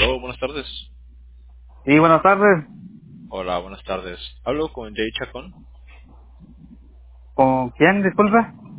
Aló, buenas tardes. Sí, buenas tardes. Hola, buenas tardes. Hablo con Jay Chacón. ¿Con quién, disculpe?